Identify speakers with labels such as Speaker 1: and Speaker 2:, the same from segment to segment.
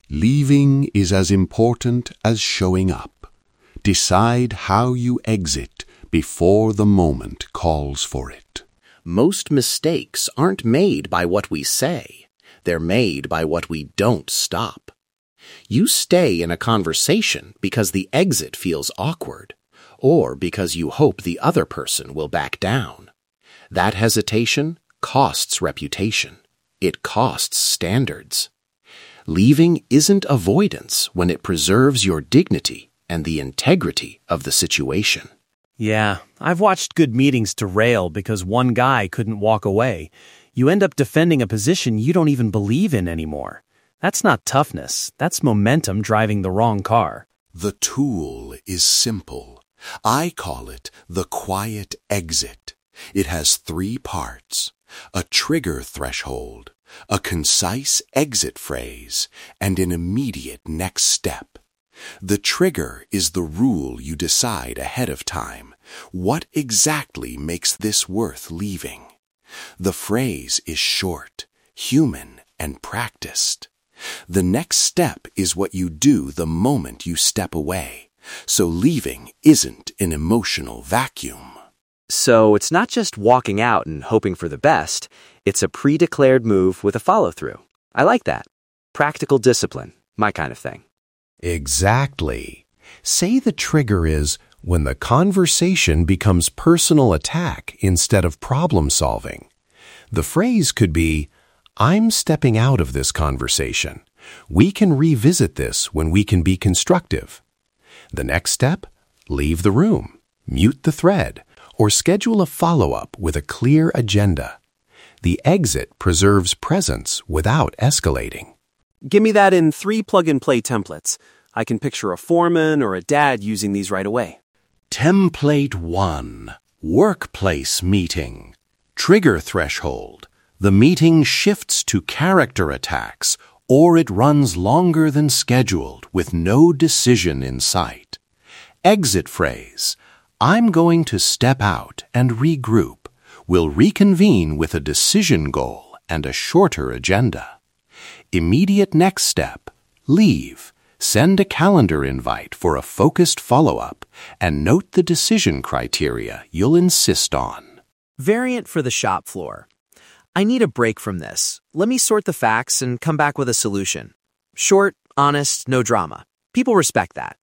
Speaker 1: Leaving is as important as showing up. Decide how you exit before the moment calls for it.
Speaker 2: Most mistakes aren't made by what we say. They're made by what we don't stop. You stay in a conversation because the exit feels awkward, or because you hope the other person will back down. That hesitation costs reputation. It costs standards. Leaving isn't avoidance when it preserves your dignity and the integrity of the situation.
Speaker 3: Yeah, I've watched good meetings derail because one guy couldn't walk away. You end up defending a position you don't even believe in anymore. That's not toughness. That's momentum driving the wrong car.
Speaker 1: The tool is simple. I call it the quiet exit. It has 3 parts: a trigger threshold, a concise exit phrase, and an immediate next step. The trigger is the rule you decide ahead of time. What exactly makes this worth leaving? The phrase is short, human, and practiced. The next step is what you do the moment you step away. So leaving isn't an emotional vacuum.
Speaker 4: So it's not just walking out and hoping for the best. It's a pre-declared move with a follow-through. I like that. Practical discipline, my kind of thing.
Speaker 5: Exactly. Say the trigger is when the conversation becomes personal attack instead of problem solving. The phrase could be, I'm stepping out of this conversation. We can revisit this when we can be constructive. The next step, leave the room, mute the thread, or schedule a follow-up with a clear agenda. The exit preserves presence without escalating.
Speaker 6: Give me that in 3 plug-and-play templates. I can picture a foreman or a dad using these right away.
Speaker 1: Template 1. Workplace meeting. Trigger threshold. The meeting shifts to character attacks, or it runs longer than scheduled with no decision in sight. Exit phrase. I'm going to step out and regroup. We'll reconvene with a decision goal and a shorter agenda. Immediate next step. Leave. Send a calendar invite for a focused follow-up and note the decision criteria you'll insist on.
Speaker 3: Variant for the shop floor. I need a break from this. Let me sort the facts and come back with a solution. Short, honest, no drama. People respect that.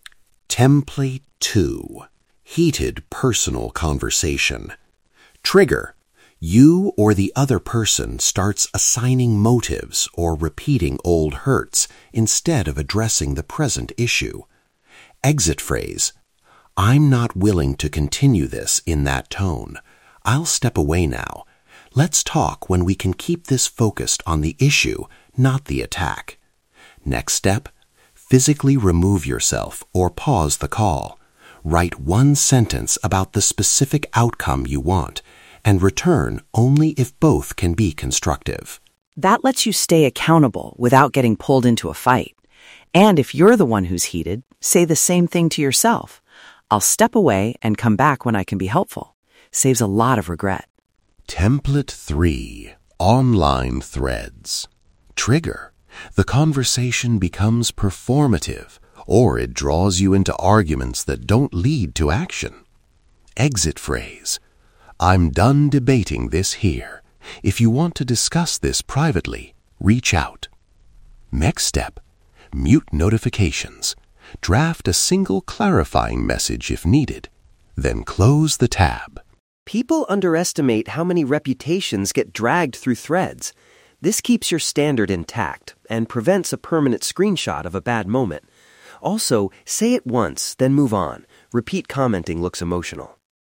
Speaker 1: Template 2. Heated personal conversation. Trigger. You or the other person starts assigning motives or repeating old hurts instead of addressing the present issue. Exit phrase. I'm not willing to continue this in that tone. I'll step away now. Let's talk when we can keep this focused on the issue, not the attack. Next step. Physically remove yourself or pause the call. Write 1 sentence about the specific outcome you want, and return only if both can be constructive.
Speaker 7: That lets you stay accountable without getting pulled into a fight. And if you're the one who's heated, say the same thing to yourself. I'll step away and come back when I can be helpful. Saves a lot of regret.
Speaker 1: Template 3. Online threads. Trigger. The conversation becomes performative, or it draws you into arguments that don't lead to action. Exit phrase. I'm done debating this here. If you want to discuss this privately, reach out. Next step. Mute notifications. Draft a single clarifying message if needed. Then close the tab.
Speaker 8: People underestimate how many reputations get dragged through threads. This keeps your standard intact and prevents a permanent screenshot of a bad moment. Also, say it once, then move on. Repeat commenting looks emotional.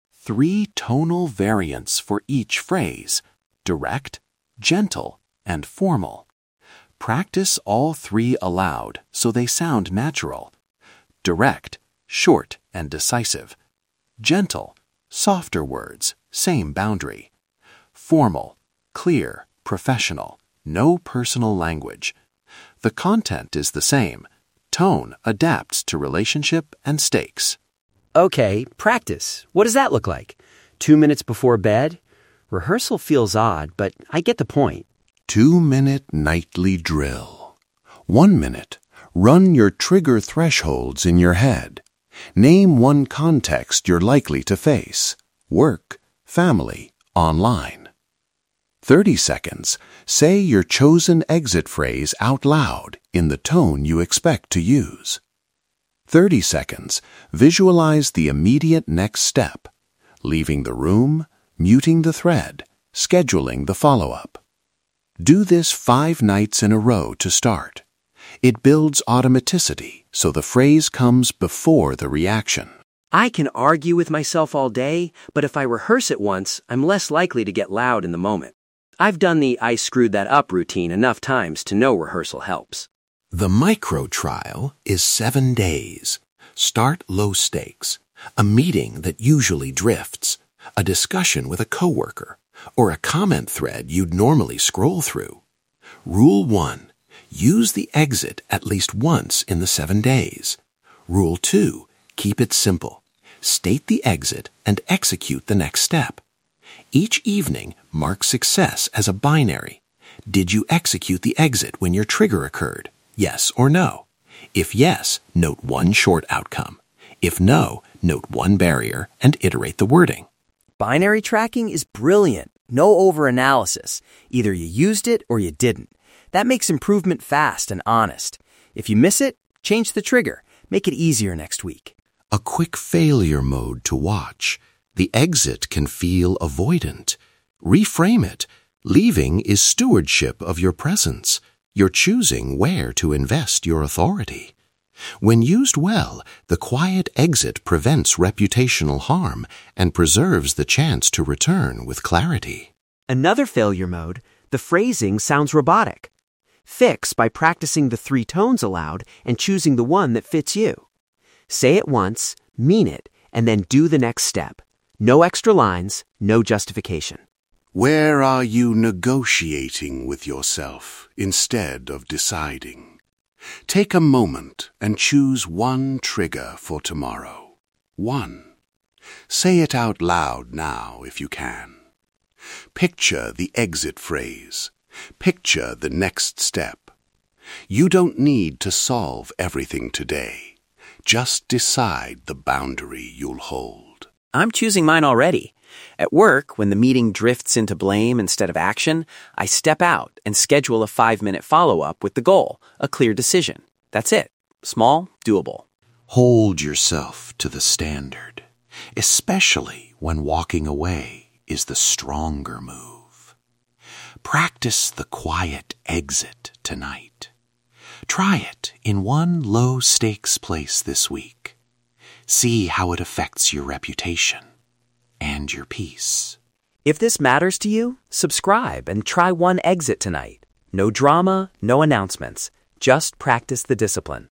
Speaker 1: 3 tonal variants for each phrase: direct, gentle, and formal. Practice all 3 aloud so they sound natural. Direct, short and decisive. Gentle, softer words, same boundary. Formal, clear, professional, no personal language. The content is the same. Tone adapts to relationship and stakes.
Speaker 4: Okay, practice. What does that look like? 2 minutes before bed? Rehearsal feels odd, but I get the point.
Speaker 1: 2-minute nightly drill.
Speaker 5: 1 minute, run your trigger thresholds in your head. Name one context you're likely to face: work, family, online. 30 seconds, say your chosen exit phrase out loud in the tone you expect to use. 30 seconds, visualize the immediate next step: leaving the room, muting the thread, scheduling the follow-up. Do this 5 nights in a row to start. It builds automaticity, so the phrase comes before the reaction.
Speaker 8: I can argue with myself all day, but if I rehearse it once, I'm less likely to get loud in the moment. I've done the I screwed that up routine enough times to know rehearsal helps.
Speaker 1: The micro trial is 7 days. Start low stakes, a meeting that usually drifts, a discussion with a coworker, or a comment thread you'd normally scroll through. Rule 1. Use the exit at least once in the 7 days. Rule 2. Keep it simple. State the exit and execute the next step. Each evening, mark success as a binary. Did you execute the exit when your trigger occurred? Yes or no? If yes, note one short outcome. If no, note one barrier and iterate the wording.
Speaker 9: Binary tracking is brilliant. No over-analysis. Either you used it or you didn't. That makes improvement fast and honest. If you miss it, change the trigger. Make it easier next week.
Speaker 1: A quick failure mode to watch. The exit can feel avoidant. Reframe it. Leaving is stewardship of your presence. You're choosing where to invest your authority. When used well, the quiet exit prevents reputational harm and preserves the chance to return with clarity.
Speaker 8: Another failure mode, the phrasing sounds robotic. Fix by practicing the 3 tones aloud and choosing the one that fits you. Say it once, mean it, and then do the next step. No extra lines, no justification.
Speaker 10: Where are you negotiating with yourself instead of deciding? Take a moment and choose one trigger for tomorrow. 1. Say it out loud now if you can. Picture the exit phrase. Picture the next step. You don't need to solve everything today. Just decide the boundary you'll hold.
Speaker 9: I'm choosing mine already. At work, when the meeting drifts into blame instead of action, I step out and schedule a 5-minute follow-up with the goal, a clear decision. That's it. Small, doable.
Speaker 1: Hold yourself to the standard, especially when walking away is the stronger move. Practice the quiet exit tonight. Try it in one low-stakes place this week. See how it affects your reputation and your peace.
Speaker 9: If this matters to you, subscribe and try one exit tonight. No drama, no announcements. Just practice the discipline.